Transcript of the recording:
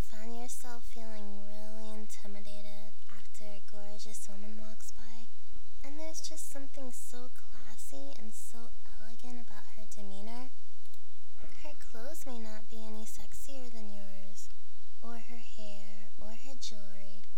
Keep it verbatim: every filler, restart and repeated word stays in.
find yourself feeling really intimidated after a gorgeous woman walks by, and there's just something so classy and so elegant about her demeanor? Her clothes may not be any sexier than yours, or her hair, or her jewelry,